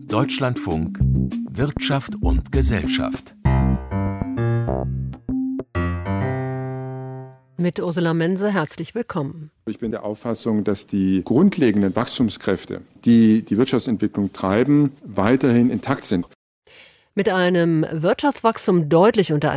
Deutschlandfunk Wirtschaft und Gesellschaft. Mit Ursula Mense, herzlich willkommen. Ich bin der Auffassung, dass die grundlegenden Wachstumskräfte, die die Wirtschaftsentwicklung treiben, weiterhin intakt sind. Mit einem Wirtschaftswachstum deutlich unter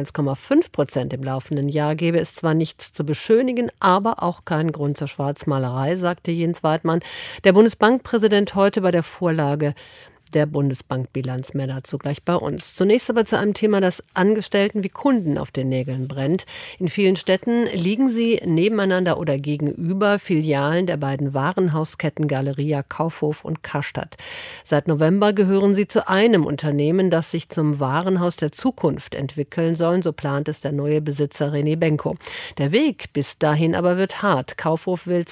1,5% im laufenden Jahr gäbe es zwar nichts zu beschönigen, aber auch keinen Grund zur Schwarzmalerei, sagte Jens Weidmann, der Bundesbankpräsident, heute bei der Vorlage der Bundesbankbilanz. Mehr dazu gleich bei uns. Zunächst aber zu einem Thema, das Angestellten wie Kunden auf den Nägeln brennt. In vielen Städten liegen sie nebeneinander oder gegenüber Filialen der beiden Warenhausketten Galeria Kaufhof und Karstadt. Seit November gehören sie zu einem Unternehmen, das sich zum Warenhaus der Zukunft entwickeln soll. So plant es der neue Besitzer René Benko. Der Weg bis dahin aber wird hart. Kaufhof will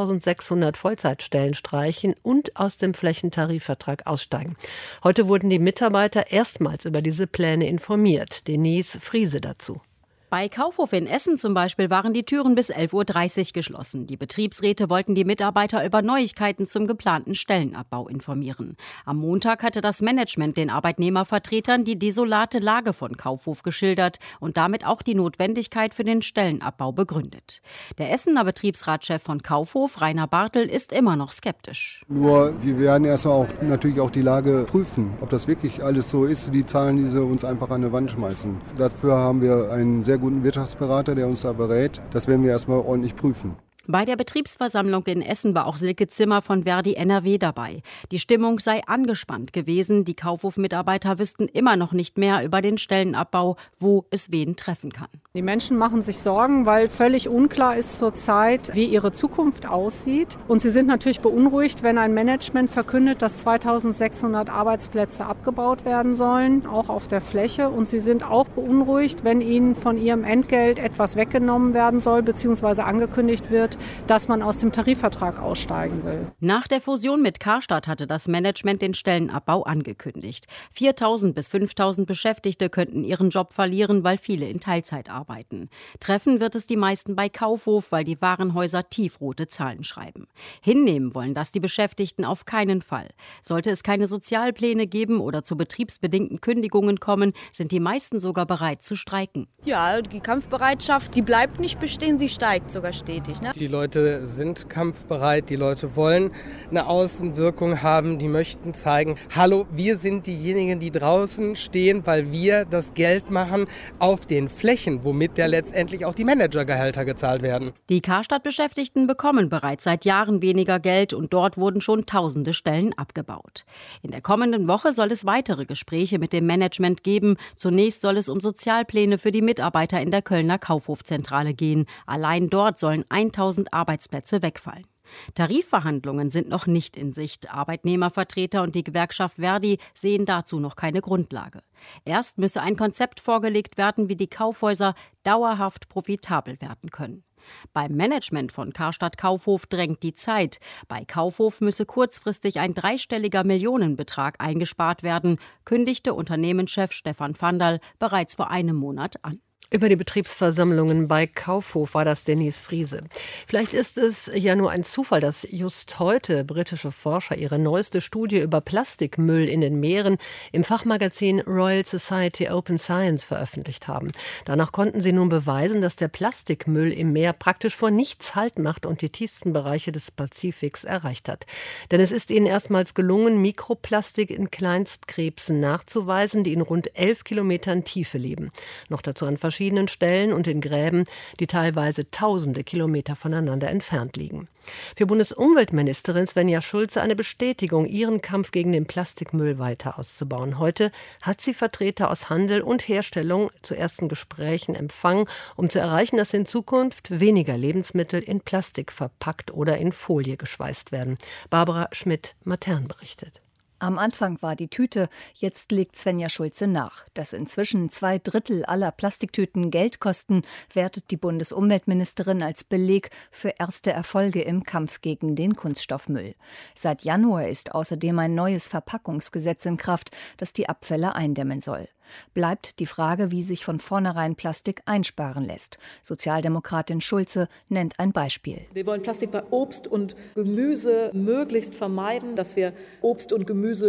2600 Vollzeitstellen streichen und aus dem Flächentarifvertrag aussteigen. Heute wurden die Mitarbeiter erstmals über diese Pläne informiert. Denise Friese dazu. Bei Kaufhof in Essen zum Beispiel waren die Türen bis 11.30 Uhr geschlossen. Die Betriebsräte wollten die Mitarbeiter über Neuigkeiten zum geplanten Stellenabbau informieren. Am Montag hatte das Management den Arbeitnehmervertretern die desolate Lage von Kaufhof geschildert und damit auch die Notwendigkeit für den Stellenabbau begründet. Der Essener Betriebsratschef von Kaufhof, Rainer Bartel, ist immer noch skeptisch. Nur wir werden erstmal natürlich auch die Lage prüfen, ob das wirklich alles so ist, die Zahlen, die sie uns einfach an die Wand schmeißen. Dafür haben wir einen sehr guten Wirtschaftsberater, der uns da berät. Das werden wir erstmal ordentlich prüfen. Bei der Betriebsversammlung in Essen war auch Silke Zimmer von Verdi NRW dabei. Die Stimmung sei angespannt gewesen. Die Kaufhof-Mitarbeiter wüssten immer noch nicht mehr über den Stellenabbau, wo es wen treffen kann. Die Menschen machen sich Sorgen, weil völlig unklar ist zurzeit, wie ihre Zukunft aussieht. Und sie sind natürlich beunruhigt, wenn ein Management verkündet, dass 2600 Arbeitsplätze abgebaut werden sollen, auch auf der Fläche. Und sie sind auch beunruhigt, wenn ihnen von ihrem Entgelt etwas weggenommen werden soll, beziehungsweise angekündigt wird, dass man aus dem Tarifvertrag aussteigen will. Nach der Fusion mit Karstadt hatte das Management den Stellenabbau angekündigt. 4.000 bis 5.000 Beschäftigte könnten ihren Job verlieren, weil viele in Teilzeit arbeiten. Treffen wird es die meisten bei Kaufhof, weil die Warenhäuser tiefrote Zahlen schreiben. Hinnehmen wollen das die Beschäftigten auf keinen Fall. Sollte es keine Sozialpläne geben oder zu betriebsbedingten Kündigungen kommen, sind die meisten sogar bereit zu streiken. Ja, die Kampfbereitschaft, die bleibt nicht bestehen, sie steigt sogar stetig. Ne? Die Leute sind kampfbereit, die Leute wollen eine Außenwirkung haben, die möchten zeigen, hallo, wir sind diejenigen, die draußen stehen, weil wir das Geld machen auf den Flächen, womit ja letztendlich auch die Managergehälter gezahlt werden. Die Karstadt-Beschäftigten bekommen bereits seit Jahren weniger Geld und dort wurden schon tausende Stellen abgebaut. In der kommenden Woche soll es weitere Gespräche mit dem Management geben. Zunächst soll es um Sozialpläne für die Mitarbeiter in der Kölner Kaufhofzentrale gehen. Allein dort sollen 1000 Arbeitsplätze wegfallen. Tarifverhandlungen sind noch nicht in Sicht. Arbeitnehmervertreter und die Gewerkschaft Verdi sehen dazu noch keine Grundlage. Erst müsse ein Konzept vorgelegt werden, wie die Kaufhäuser dauerhaft profitabel werden können. Beim Management von Karstadt Kaufhof drängt die Zeit. Bei Kaufhof müsse kurzfristig ein dreistelliger Millionenbetrag eingespart werden, kündigte Unternehmenschef Stefan Vandal bereits vor einem Monat an. Über die Betriebsversammlungen bei Kaufhof war das Denise Friese. Vielleicht ist es ja nur ein Zufall, dass just heute britische Forscher ihre neueste Studie über Plastikmüll in den Meeren im Fachmagazin Royal Society Open Science veröffentlicht haben. Danach konnten sie nun beweisen, dass der Plastikmüll im Meer praktisch vor nichts Halt macht und die tiefsten Bereiche des Pazifiks erreicht hat. Denn es ist ihnen erstmals gelungen, Mikroplastik in Kleinstkrebsen nachzuweisen, die in rund 11 Kilometern Tiefe leben. Noch dazu an verschiedenen Stellen und in Gräben, die teilweise tausende Kilometer voneinander entfernt liegen. Für Bundesumweltministerin Svenja Schulze eine Bestätigung, ihren Kampf gegen den Plastikmüll weiter auszubauen. Heute hat sie Vertreter aus Handel und Herstellung zu ersten Gesprächen empfangen, um zu erreichen, dass in Zukunft weniger Lebensmittel in Plastik verpackt oder in Folie geschweißt werden. Barbara Schmidt-Matern berichtet. Am Anfang war die Tüte, jetzt legt Svenja Schulze nach. Dass inzwischen 2/3 aller Plastiktüten Geld kosten, wertet die Bundesumweltministerin als Beleg für erste Erfolge im Kampf gegen den Kunststoffmüll. Seit Januar ist außerdem ein neues Verpackungsgesetz in Kraft, das die Abfälle eindämmen soll. Bleibt die Frage, wie sich von vornherein Plastik einsparen lässt. Sozialdemokratin Schulze nennt ein Beispiel. Wir wollen Plastik bei Obst und Gemüse möglichst vermeiden, dass wir Obst und Gemüse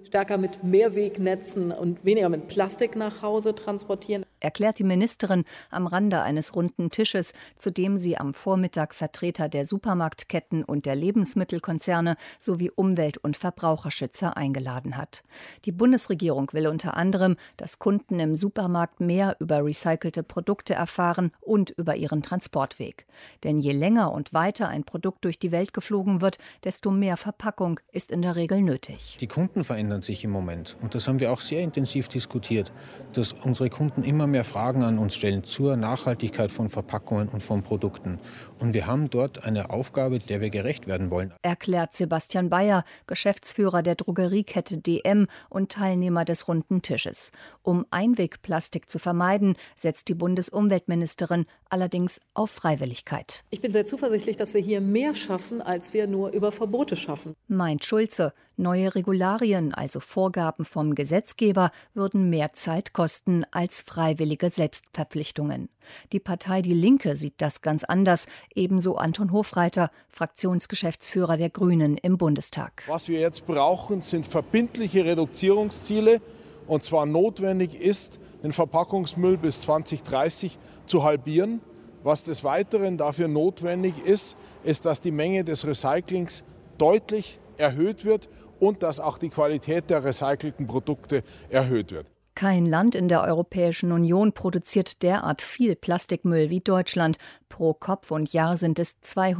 stärker mit Mehrwegnetzen und weniger mit Plastik nach Hause transportieren. Erklärt die Ministerin am Rande eines runden Tisches, zu dem sie am Vormittag Vertreter der Supermarktketten und der Lebensmittelkonzerne sowie Umwelt- und Verbraucherschützer eingeladen hat. Die Bundesregierung will unter anderem, dass Kunden im Supermarkt mehr über recycelte Produkte erfahren und über ihren Transportweg. Denn je länger und weiter ein Produkt durch die Welt geflogen wird, desto mehr Verpackung ist in der Regel nötig. Die Kunden verändern sich im Moment und das haben wir auch sehr intensiv diskutiert, dass unsere Kunden immer mehr Fragen an uns stellen zur Nachhaltigkeit von Verpackungen und von Produkten. Und wir haben dort eine Aufgabe, der wir gerecht werden wollen. Erklärt Sebastian Bayer, Geschäftsführer der Drogeriekette DM und Teilnehmer des runden Tisches. Um Einwegplastik zu vermeiden, setzt die Bundesumweltministerin allerdings auf Freiwilligkeit. Ich bin sehr zuversichtlich, dass wir hier mehr schaffen, als wir nur über Verbote schaffen. Meint Schulze, neue Regularien, also Vorgaben vom Gesetzgeber, würden mehr Zeit kosten als freiwillige Selbstverpflichtungen. Die Partei Die Linke sieht das ganz anders, ebenso Anton Hofreiter, Fraktionsgeschäftsführer der Grünen im Bundestag. Was wir jetzt brauchen, sind verbindliche Reduzierungsziele, und zwar notwendig ist, den Verpackungsmüll bis 2030 zu halbieren. Was des Weiteren dafür notwendig ist, ist, dass die Menge des Recyclings deutlich erhöht wird und dass auch die Qualität der recycelten Produkte erhöht wird. Kein Land in der Europäischen Union produziert derart viel Plastikmüll wie Deutschland. Pro Kopf und Jahr sind es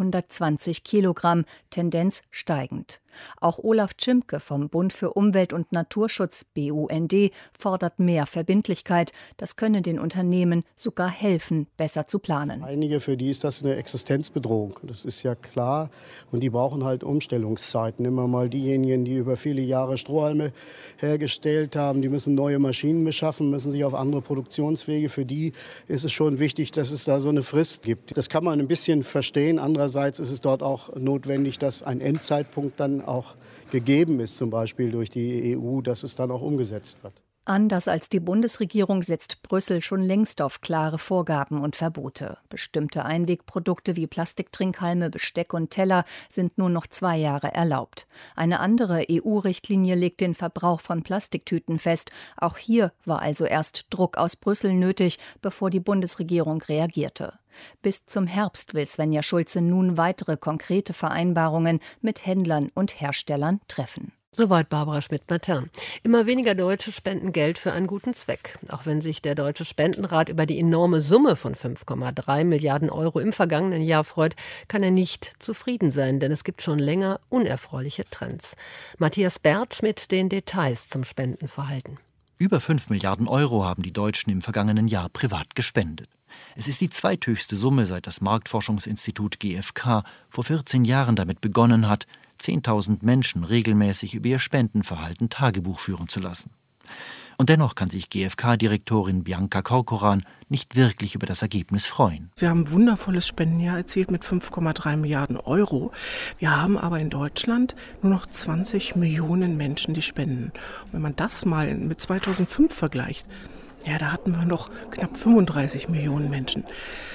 220 Kilogramm, Tendenz steigend. Auch Olaf Tschimke vom Bund für Umwelt- und Naturschutz BUND fordert mehr Verbindlichkeit. Das könne den Unternehmen sogar helfen, besser zu planen. Einige, für die ist das eine Existenzbedrohung. Das ist ja klar. Und die brauchen halt Umstellungszeiten. Immer mal diejenigen, die über viele Jahre Strohhalme hergestellt haben, die müssen neue Maschinen beschaffen, müssen sich auf andere Produktionswege. Für die ist es schon wichtig, dass es da so eine Frist gibt. Das kann man ein bisschen verstehen. Andererseits ist es dort auch notwendig, dass ein Endzeitpunkt dann auch gegeben ist, zum Beispiel durch die EU, dass es dann auch umgesetzt wird. Anders als die Bundesregierung setzt Brüssel schon längst auf klare Vorgaben und Verbote. Bestimmte Einwegprodukte wie Plastiktrinkhalme, Besteck und Teller sind nur noch 2 Jahre erlaubt. Eine andere EU-Richtlinie legt den Verbrauch von Plastiktüten fest. Auch hier war also erst Druck aus Brüssel nötig, bevor die Bundesregierung reagierte. Bis zum Herbst will Svenja Schulze nun weitere konkrete Vereinbarungen mit Händlern und Herstellern treffen. Soweit Barbara Schmidt-Matern. Immer weniger Deutsche spenden Geld für einen guten Zweck. Auch wenn sich der Deutsche Spendenrat über die enorme Summe von 5,3 Milliarden Euro im vergangenen Jahr freut, kann er nicht zufrieden sein, denn es gibt schon länger unerfreuliche Trends. Matthias Bertsch mit den Details zum Spendenverhalten. Über 5 Milliarden Euro haben die Deutschen im vergangenen Jahr privat gespendet. Es ist die zweithöchste Summe, seit das Marktforschungsinstitut GfK vor 14 Jahren damit begonnen hat, 10.000 Menschen regelmäßig über ihr Spendenverhalten Tagebuch führen zu lassen. Und dennoch kann sich GfK-Direktorin Bianca Corcoran nicht wirklich über das Ergebnis freuen. Wir haben ein wundervolles Spendenjahr erzielt mit 5,3 Milliarden Euro. Wir haben aber in Deutschland nur noch 20 Millionen Menschen, die spenden. Und wenn man das mal mit 2005 vergleicht, ja, da hatten wir noch knapp 35 Millionen Menschen.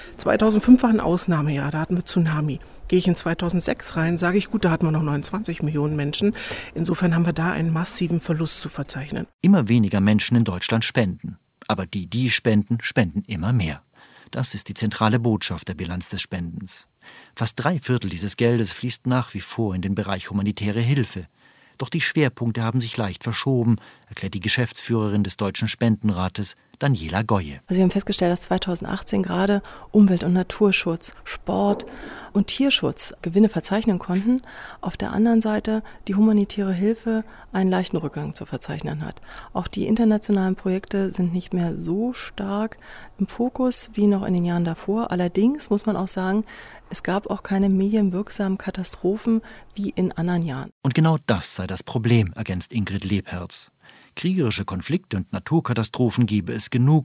2005 war ein Ausnahmejahr, da hatten wir Tsunami. Gehe ich in 2006 rein, sage ich, gut, da hatten wir noch 29 Millionen Menschen. Insofern haben wir da einen massiven Verlust zu verzeichnen. Immer weniger Menschen in Deutschland spenden. Aber die spenden, spenden immer mehr. Das ist die zentrale Botschaft der Bilanz des Spendens. Fast 3/4 dieses Geldes fließt nach wie vor in den Bereich humanitäre Hilfe. Doch die Schwerpunkte haben sich leicht verschoben, erklärt die Geschäftsführerin des Deutschen Spendenrates, Daniela Goye. Also wir haben festgestellt, dass 2018 gerade Umwelt- und Naturschutz, Sport und Tierschutz Gewinne verzeichnen konnten. Auf der anderen Seite die humanitäre Hilfe einen leichten Rückgang zu verzeichnen hat. Auch die internationalen Projekte sind nicht mehr so stark im Fokus wie noch in den Jahren davor. Allerdings muss man auch sagen, es gab auch keine medienwirksamen Katastrophen wie in anderen Jahren. Und genau das sei das Problem, ergänzt Ingrid Lebherz. Kriegerische Konflikte und Naturkatastrophen gebe es genug.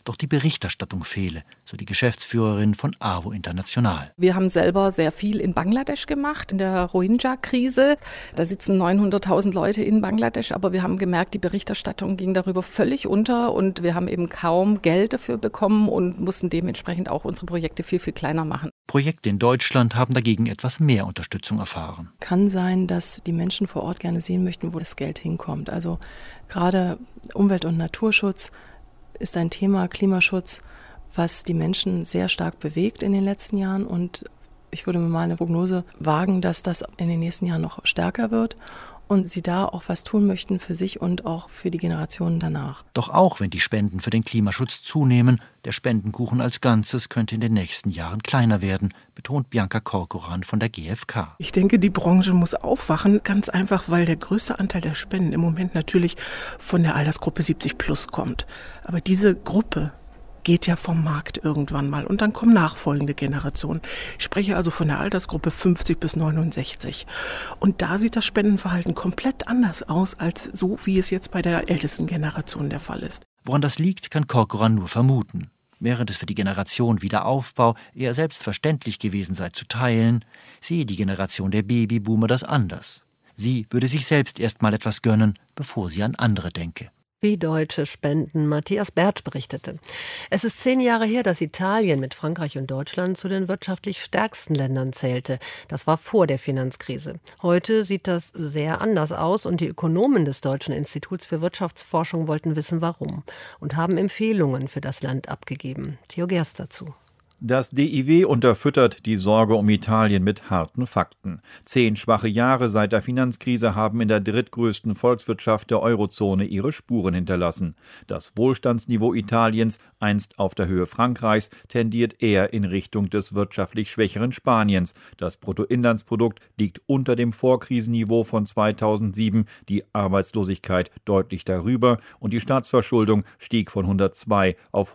Doch die Berichterstattung fehle, so die Geschäftsführerin von AWO International. Wir haben selber sehr viel in Bangladesch gemacht, in der Rohingya-Krise. Da sitzen 900.000 Leute in Bangladesch, aber wir haben gemerkt, die Berichterstattung ging darüber völlig unter und wir haben eben kaum Geld dafür bekommen und mussten dementsprechend auch unsere Projekte viel, viel kleiner machen. Projekte in Deutschland haben dagegen etwas mehr Unterstützung erfahren. Kann sein, dass die Menschen vor Ort gerne sehen möchten, wo das Geld hinkommt. Also gerade Umwelt- und Naturschutz ist ein Thema, Klimaschutz, was die Menschen sehr stark bewegt in den letzten Jahren. Und ich würde mir mal eine Prognose wagen, dass das in den nächsten Jahren noch stärker wird und sie da auch was tun möchten für sich und auch für die Generationen danach. Doch auch wenn die Spenden für den Klimaschutz zunehmen, der Spendenkuchen als Ganzes könnte in den nächsten Jahren kleiner werden, betont Bianca Corcoran von der GfK. Ich denke, die Branche muss aufwachen, ganz einfach, weil der größte Anteil der Spenden im Moment natürlich von der Altersgruppe 70 plus kommt. Aber diese Gruppe geht ja vom Markt irgendwann mal und dann kommen nachfolgende Generationen. Ich spreche also von der Altersgruppe 50 bis 69. Und da sieht das Spendenverhalten komplett anders aus, als so, wie es jetzt bei der ältesten Generation der Fall ist. Woran das liegt, kann Corcoran nur vermuten. Während es für die Generation Wiederaufbau eher selbstverständlich gewesen sei zu teilen, sehe die Generation der Babyboomer das anders. Sie würde sich selbst erst mal etwas gönnen, bevor sie an andere denke. Wie Deutsche spenden, Matthias Bertsch berichtete. Es ist 10 Jahre her, dass Italien mit Frankreich und Deutschland zu den wirtschaftlich stärksten Ländern zählte. Das war vor der Finanzkrise. Heute sieht das sehr anders aus und die Ökonomen des Deutschen Instituts für Wirtschaftsforschung wollten wissen, warum und haben Empfehlungen für das Land abgegeben. Theo Gerst dazu. Das DIW unterfüttert die Sorge um Italien mit harten Fakten. 10 schwache Jahre seit der Finanzkrise haben in der drittgrößten Volkswirtschaft der Eurozone ihre Spuren hinterlassen. Das Wohlstandsniveau Italiens, einst auf der Höhe Frankreichs, tendiert eher in Richtung des wirtschaftlich schwächeren Spaniens. Das Bruttoinlandsprodukt liegt unter dem Vorkrisenniveau von 2007, die Arbeitslosigkeit deutlich darüber und die Staatsverschuldung stieg von 102 auf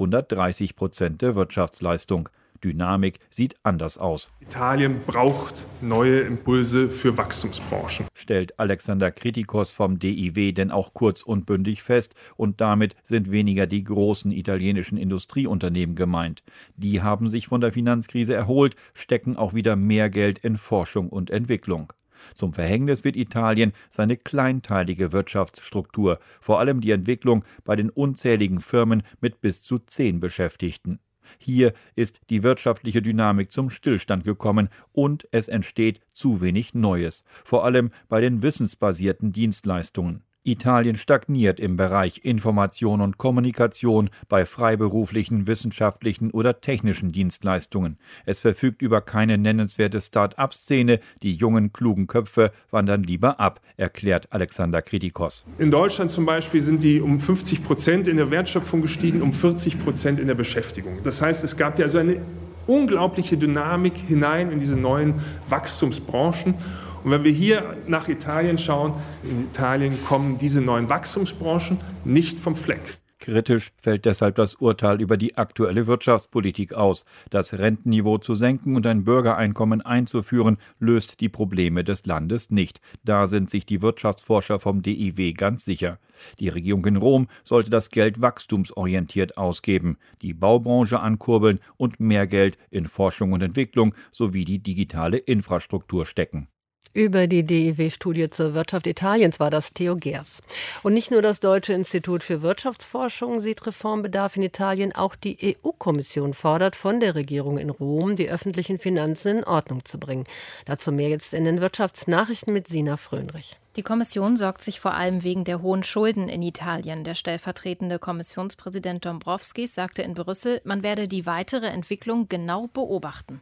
130% der Wirtschaftsleistung. Dynamik sieht anders aus. Italien braucht neue Impulse für Wachstumsbranchen, stellt Alexander Kritikos vom DIW denn auch kurz und bündig fest. Und damit sind weniger die großen italienischen Industrieunternehmen gemeint. Die haben sich von der Finanzkrise erholt, stecken auch wieder mehr Geld in Forschung und Entwicklung. Zum Verhängnis wird Italien seine kleinteilige Wirtschaftsstruktur, vor allem die Entwicklung bei den unzähligen Firmen mit bis zu 10 Beschäftigten. Hier ist die wirtschaftliche Dynamik zum Stillstand gekommen und es entsteht zu wenig Neues, vor allem bei den wissensbasierten Dienstleistungen. Italien stagniert im Bereich Information und Kommunikation bei freiberuflichen, wissenschaftlichen oder technischen Dienstleistungen. Es verfügt über keine nennenswerte Start-up-Szene. Die jungen, klugen Köpfe wandern lieber ab, erklärt Alexander Kritikos. In Deutschland zum Beispiel sind die um 50% in der Wertschöpfung gestiegen, um 40% in der Beschäftigung. Das heißt, es gab ja so eine unglaubliche Dynamik hinein in diese neuen Wachstumsbranchen. Und wenn wir hier nach Italien schauen, in Italien kommen diese neuen Wachstumsbranchen nicht vom Fleck. Kritisch fällt deshalb das Urteil über die aktuelle Wirtschaftspolitik aus. Das Rentenniveau zu senken und ein Bürgereinkommen einzuführen, löst die Probleme des Landes nicht. Da sind sich die Wirtschaftsforscher vom DIW ganz sicher. Die Regierung in Rom sollte das Geld wachstumsorientiert ausgeben, die Baubranche ankurbeln und mehr Geld in Forschung und Entwicklung sowie die digitale Infrastruktur stecken. Über die DIW-Studie zur Wirtschaft Italiens war das Theo Gers. Und nicht nur das Deutsche Institut für Wirtschaftsforschung sieht Reformbedarf in Italien, auch die EU-Kommission fordert von der Regierung in Rom, die öffentlichen Finanzen in Ordnung zu bringen. Dazu mehr jetzt in den Wirtschaftsnachrichten mit Sina Fröhnrich. Die Kommission sorgt sich vor allem wegen der hohen Schulden in Italien. Der stellvertretende Kommissionspräsident Dombrovskis sagte in Brüssel, man werde die weitere Entwicklung genau beobachten.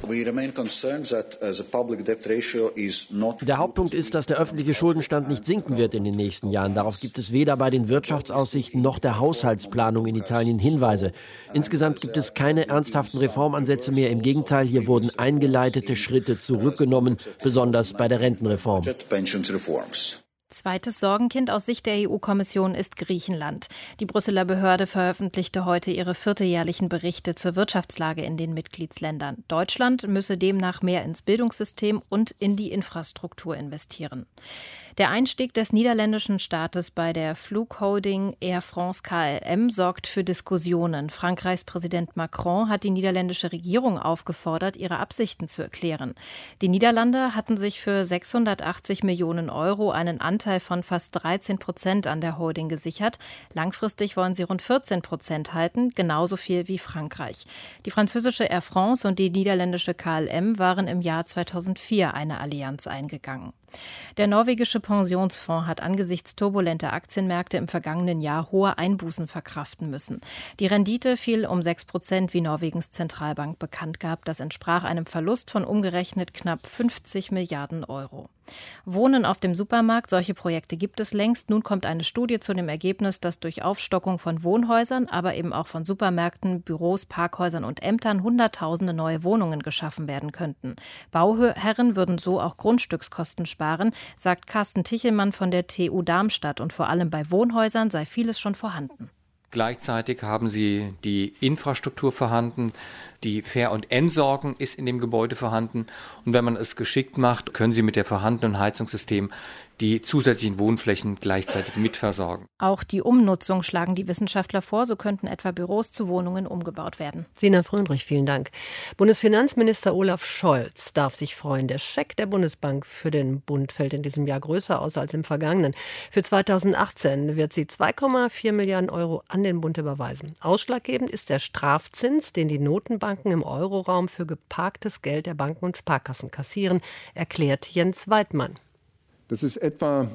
Der Hauptpunkt ist, dass der öffentliche Schuldenstand nicht sinken wird in den nächsten Jahren. Darauf gibt es weder bei den Wirtschaftsaussichten noch der Haushaltsplanung in Italien Hinweise. Insgesamt gibt es keine ernsthaften Reformansätze mehr. Im Gegenteil, hier wurden eingeleitete Schritte zurückgenommen, besonders bei der Rentenreform. Zweites Sorgenkind aus Sicht der EU-Kommission ist Griechenland. Die Brüsseler Behörde veröffentlichte heute ihre vierteljährlichen Berichte zur Wirtschaftslage in den Mitgliedsländern. Deutschland müsse demnach mehr ins Bildungssystem und in die Infrastruktur investieren. Der Einstieg des niederländischen Staates bei der Flugholding Air France KLM sorgt für Diskussionen. Frankreichs Präsident Macron hat die niederländische Regierung aufgefordert, ihre Absichten zu erklären. Die Niederlande hatten sich für 680 Millionen Euro einen Anteil von fast 13% an der Holding gesichert. Langfristig wollen sie rund 14% halten, genauso viel wie Frankreich. Die französische Air France und die niederländische KLM waren im Jahr 2004 eine Allianz eingegangen. Der norwegische Pensionsfonds hat angesichts turbulenter Aktienmärkte im vergangenen Jahr hohe Einbußen verkraften müssen. Die Rendite fiel um 6%, wie Norwegens Zentralbank bekannt gab. Das entsprach einem Verlust von umgerechnet knapp 50 Milliarden Euro. Wohnen auf dem Supermarkt, solche Projekte gibt es längst. Nun kommt eine Studie zu dem Ergebnis, dass durch Aufstockung von Wohnhäusern, aber eben auch von Supermärkten, Büros, Parkhäusern und Ämtern Hunderttausende neue Wohnungen geschaffen werden könnten. Bauherren würden so auch Grundstückskosten sparen, sagt Carsten Tichelmann von der TU Darmstadt. Und vor allem bei Wohnhäusern sei vieles schon vorhanden. Gleichzeitig haben sie die Infrastruktur vorhanden, die Fähr- und Entsorgung ist in dem Gebäude vorhanden. Und wenn man es geschickt macht, können sie mit der vorhandenen Heizungssystem die zusätzlichen Wohnflächen gleichzeitig mitversorgen. Auch die Umnutzung schlagen die Wissenschaftler vor. So könnten etwa Büros zu Wohnungen umgebaut werden. Sina Fröndrich, vielen Dank. Bundesfinanzminister Olaf Scholz darf sich freuen. Der Scheck der Bundesbank für den Bund fällt in diesem Jahr größer aus als im vergangenen. Für 2018 wird sie 2,4 Milliarden Euro an den Bund überweisen. Ausschlaggebend ist der Strafzins, den die Notenbanken im Euroraum für geparktes Geld der Banken und Sparkassen kassieren, erklärt Jens Weidmann. Das ist etwa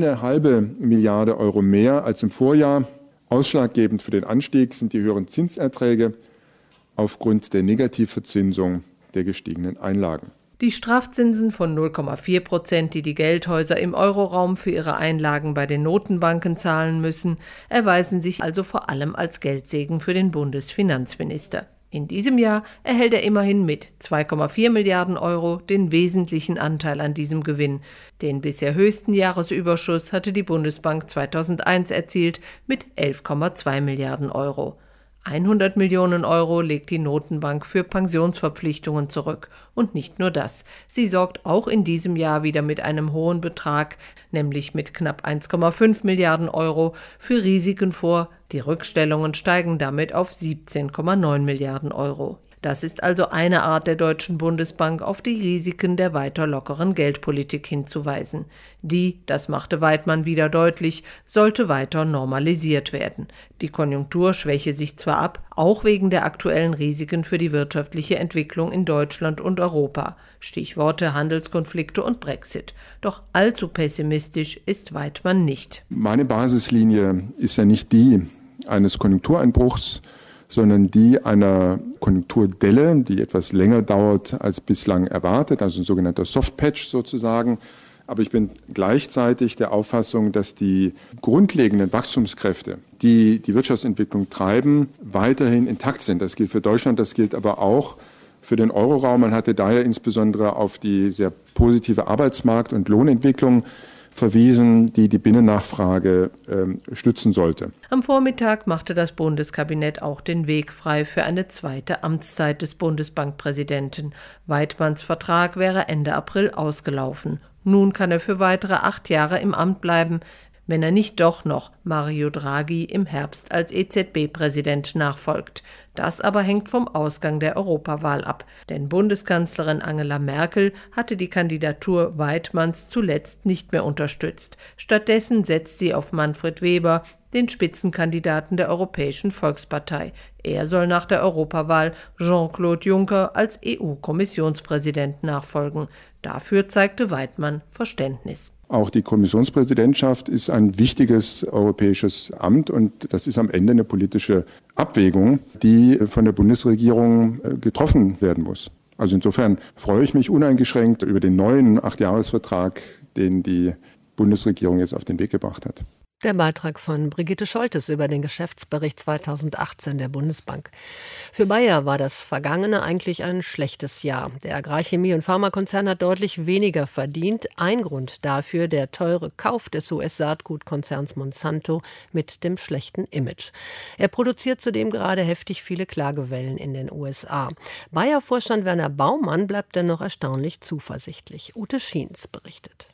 1,5 Milliarde Euro mehr als im Vorjahr. Ausschlaggebend für den Anstieg sind die höheren Zinserträge aufgrund der Negativverzinsung der gestiegenen Einlagen. Die Strafzinsen von 0,4%, die die Geldhäuser im Euroraum für ihre Einlagen bei den Notenbanken zahlen müssen, erweisen sich also vor allem als Geldsegen für den Bundesfinanzminister. In diesem Jahr erhält er immerhin mit 2,4 Milliarden Euro den wesentlichen Anteil an diesem Gewinn. Den bisher höchsten Jahresüberschuss hatte die Bundesbank 2001 erzielt mit 11,2 Milliarden Euro. 100 Millionen Euro legt die Notenbank für Pensionsverpflichtungen zurück. Und nicht nur das. Sie sorgt auch in diesem Jahr wieder mit einem hohen Betrag, nämlich mit knapp 1,5 Milliarden Euro, für Risiken vor. Die Rückstellungen steigen damit auf 17,9 Milliarden Euro. Das ist also eine Art der Deutschen Bundesbank, auf die Risiken der weiter lockeren Geldpolitik hinzuweisen. Die, das machte Weidmann wieder deutlich, sollte weiter normalisiert werden. Die Konjunktur schwäche sich zwar ab, auch wegen der aktuellen Risiken für die wirtschaftliche Entwicklung in Deutschland und Europa. Stichworte Handelskonflikte und Brexit. Doch allzu pessimistisch ist Weidmann nicht. Meine Basislinie ist ja nicht die eines Konjunktureinbruchs, sondern die einer Konjunkturdelle, die etwas länger dauert als bislang erwartet, also ein sogenannter Softpatch sozusagen. Aber ich bin gleichzeitig der Auffassung, dass die grundlegenden Wachstumskräfte, die die Wirtschaftsentwicklung treiben, weiterhin intakt sind. Das gilt für Deutschland, das gilt aber auch für den Euroraum. Man hatte daher insbesondere auf die sehr positive Arbeitsmarkt- und Lohnentwicklung verwiesen, die die Binnennachfrage stützen sollte. Am Vormittag machte das Bundeskabinett auch den Weg frei für eine zweite Amtszeit des Bundesbankpräsidenten. Weidmanns Vertrag wäre Ende April ausgelaufen. Nun kann er für weitere 8 Jahre im Amt bleiben, wenn er nicht doch noch Mario Draghi im Herbst als EZB-Präsident nachfolgt. Das aber hängt vom Ausgang der Europawahl ab. Denn Bundeskanzlerin Angela Merkel hatte die Kandidatur Weidmanns zuletzt nicht mehr unterstützt. Stattdessen setzt sie auf Manfred Weber, den Spitzenkandidaten der Europäischen Volkspartei. Er soll nach der Europawahl Jean-Claude Juncker als EU-Kommissionspräsident nachfolgen. Dafür zeigte Weidmann Verständnis. Auch die Kommissionspräsidentschaft ist ein wichtiges europäisches Amt und das ist am Ende eine politische Abwägung, die von der Bundesregierung getroffen werden muss. Also insofern freue ich mich uneingeschränkt über den neuen 8-Jahres-Vertrag, den die Bundesregierung jetzt auf den Weg gebracht hat. Der Beitrag von Brigitte Scholtes über den Geschäftsbericht 2018 der Bundesbank. Für Bayer war das Vergangene eigentlich ein schlechtes Jahr. Der Agrarchemie- und Pharmakonzern hat deutlich weniger verdient. Ein Grund dafür der teure Kauf des US-Saatgutkonzerns Monsanto mit dem schlechten Image. Er produziert zudem gerade heftig viele Klagewellen in den USA. Bayer-Vorstand Werner Baumann bleibt dennoch erstaunlich zuversichtlich. Ute Schiens berichtet.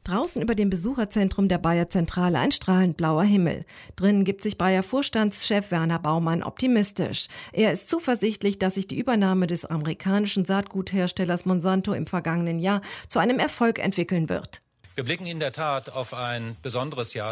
Draußen über dem Besucherzentrum der Bayer-Zentrale ein strahlend blauer Himmel. Drinnen gibt sich Bayer-Vorstandschef Werner Baumann optimistisch. Er ist zuversichtlich, dass sich die Übernahme des amerikanischen Saatgutherstellers Monsanto im vergangenen Jahr zu einem Erfolg entwickeln wird. Wir blicken in der Tat auf ein besonderes Jahr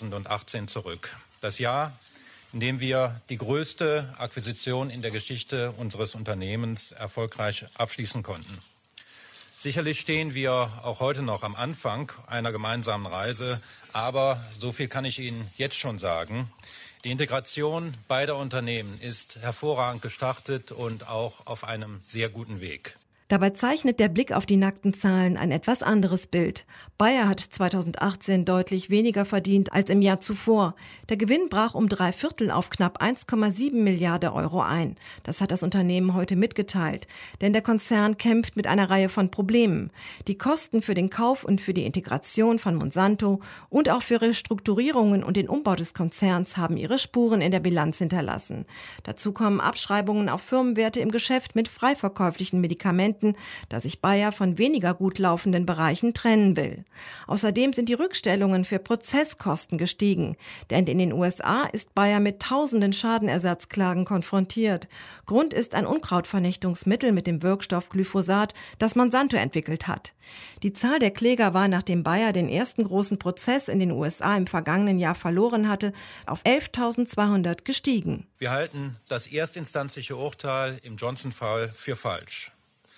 2018 zurück. Das Jahr, in dem wir die größte Akquisition in der Geschichte unseres Unternehmens erfolgreich abschließen konnten. Sicherlich stehen wir auch heute noch am Anfang einer gemeinsamen Reise, aber so viel kann ich Ihnen jetzt schon sagen. Die Integration beider Unternehmen ist hervorragend gestartet und auch auf einem sehr guten Weg. Dabei zeichnet der Blick auf die nackten Zahlen ein etwas anderes Bild. Bayer hat 2018 deutlich weniger verdient als im Jahr zuvor. Der Gewinn brach um 3/4 auf knapp 1,7 Milliarden Euro ein. Das hat das Unternehmen heute mitgeteilt. Denn der Konzern kämpft mit einer Reihe von Problemen. Die Kosten für den Kauf und für die Integration von Monsanto und auch für Restrukturierungen und den Umbau des Konzerns haben ihre Spuren in der Bilanz hinterlassen. Dazu kommen Abschreibungen auf Firmenwerte im Geschäft mit frei verkäuflichen Medikamenten, dass sich Bayer von weniger gut laufenden Bereichen trennen will. Außerdem sind die Rückstellungen für Prozesskosten gestiegen, denn in den USA ist Bayer mit tausenden Schadenersatzklagen konfrontiert. Grund ist ein Unkrautvernichtungsmittel mit dem Wirkstoff Glyphosat, das Monsanto entwickelt hat. Die Zahl der Kläger war, nachdem Bayer den ersten großen Prozess in den USA im vergangenen Jahr verloren hatte, auf 11.200 gestiegen. Wir halten das erstinstanzliche Urteil im Johnson-Fall für falsch.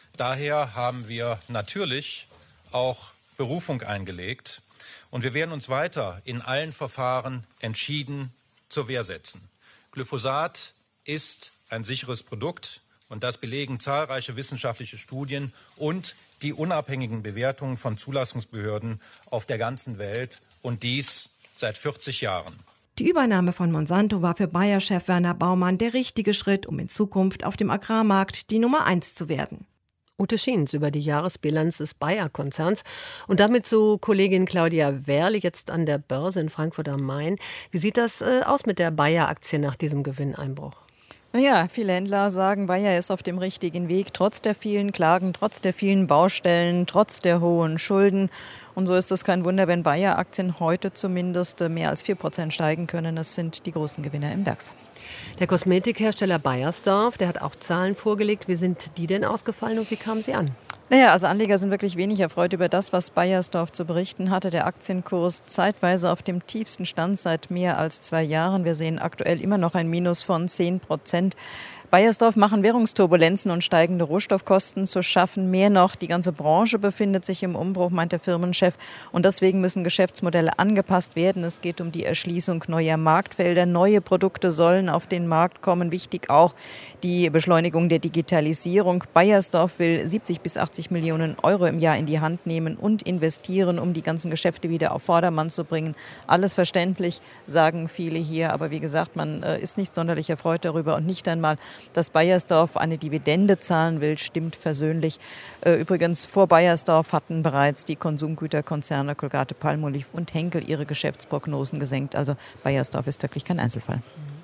Daher haben wir natürlich auch Berufung eingelegt und wir werden uns weiter in allen Verfahren entschieden zur Wehr setzen. Glyphosat ist ein sicheres Produkt und das belegen zahlreiche wissenschaftliche Studien und die unabhängigen Bewertungen von Zulassungsbehörden auf der ganzen Welt und dies seit 40 Jahren. Die Übernahme von Monsanto war für Bayer-Chef Werner Baumann der richtige Schritt, um in Zukunft auf dem Agrarmarkt die Nummer 1 zu werden. Ute Schiens über die Jahresbilanz des Bayer-Konzerns und damit zu Kollegin Claudia Werle jetzt an der Börse in Frankfurt am Main. Wie sieht das aus mit der Bayer-Aktie nach diesem Gewinneinbruch? Naja, viele Händler sagen, Bayer ist auf dem richtigen Weg, trotz der vielen Klagen, trotz der vielen Baustellen, trotz der hohen Schulden. Und so ist es kein Wunder, wenn Bayer-Aktien heute zumindest mehr als 4% steigen können. Das sind die großen Gewinner im DAX. Der Kosmetikhersteller Beiersdorf, der hat auch Zahlen vorgelegt. Wie sind die denn ausgefallen und wie kamen sie an? Naja, also Anleger sind wirklich wenig erfreut über das, was Beiersdorf zu berichten hatte. Der Aktienkurs zeitweise auf dem tiefsten Stand seit mehr als 2 Jahren. Wir sehen aktuell immer noch ein Minus von 10%. Beiersdorf machen Währungsturbulenzen und steigende Rohstoffkosten zu schaffen. Mehr noch, die ganze Branche befindet sich im Umbruch, meint der Firmenchef. Und deswegen müssen Geschäftsmodelle angepasst werden. Es geht um die Erschließung neuer Marktfelder. Neue Produkte sollen auf den Markt kommen. Wichtig auch die Beschleunigung der Digitalisierung. Beiersdorf will 70 bis 80 Millionen Euro im Jahr in die Hand nehmen und investieren, um die ganzen Geschäfte wieder auf Vordermann zu bringen. Alles verständlich, sagen viele hier. Aber wie gesagt, man ist nicht sonderlich erfreut darüber und nicht einmal, dass Beiersdorf eine Dividende zahlen will, stimmt versöhnlich. Übrigens, vor Beiersdorf hatten bereits die Konsumgüterkonzerne Colgate-Palmolive und Henkel ihre Geschäftsprognosen gesenkt. Also Beiersdorf ist wirklich kein Einzelfall.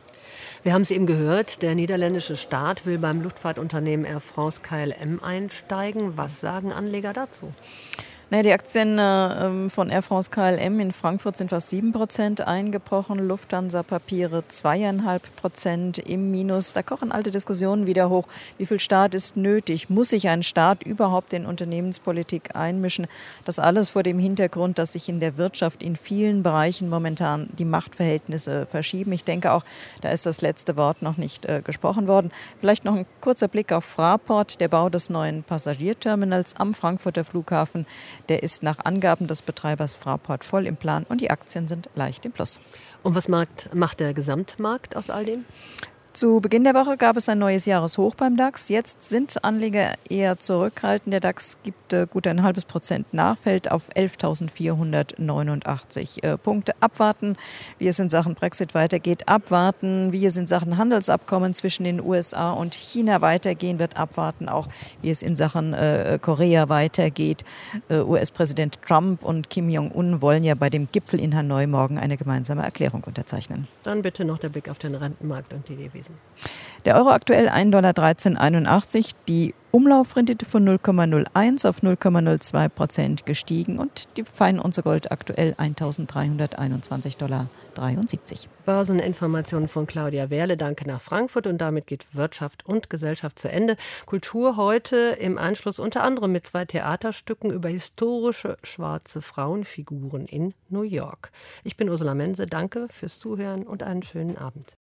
Wir haben es eben gehört, der niederländische Staat will beim Luftfahrtunternehmen Air France KLM einsteigen. Was sagen Anleger dazu? Naja, die Aktien von Air France KLM in Frankfurt sind fast 7% eingebrochen, Lufthansa-Papiere 2,5% im Minus. Da kochen alte Diskussionen wieder hoch. Wie viel Staat ist nötig? Muss sich ein Staat überhaupt in Unternehmenspolitik einmischen? Das alles vor dem Hintergrund, dass sich in der Wirtschaft in vielen Bereichen momentan die Machtverhältnisse verschieben. Ich denke auch, da ist das letzte Wort noch nicht gesprochen worden. Vielleicht noch ein kurzer Blick auf Fraport, der Bau des neuen Passagierterminals am Frankfurter Flughafen. Der ist nach Angaben des Betreibers Fraport voll im Plan und die Aktien sind leicht im Plus. Und was macht der Gesamtmarkt aus all dem? Zu Beginn der Woche gab es ein neues Jahreshoch beim DAX. Jetzt sind Anleger eher zurückhaltend. Der DAX gibt gut 0,5% nach, fällt auf 11.489 Punkte. Abwarten, wie es in Sachen Brexit weitergeht. Abwarten, wie es in Sachen Handelsabkommen zwischen den USA und China weitergehen wird. Abwarten auch, wie es in Sachen Korea weitergeht. US-Präsident Trump und Kim Jong-un wollen ja bei dem Gipfel in Hanoi morgen eine gemeinsame Erklärung unterzeichnen. Dann bitte noch der Blick auf den Rentenmarkt und die Devisen. lesen. Der Euro aktuell $1,1381, die Umlaufrendite von 0,01 auf 0,02% gestiegen und die Feinunze Gold aktuell $1.321,73. Börseninformationen von Claudia Wehrle. Danke nach Frankfurt und damit geht Wirtschaft und Gesellschaft zu Ende. Kultur heute im Anschluss unter anderem mit 2 Theaterstücken über historische schwarze Frauenfiguren in New York. Ich bin Ursula Mense. Danke fürs Zuhören und einen schönen Abend.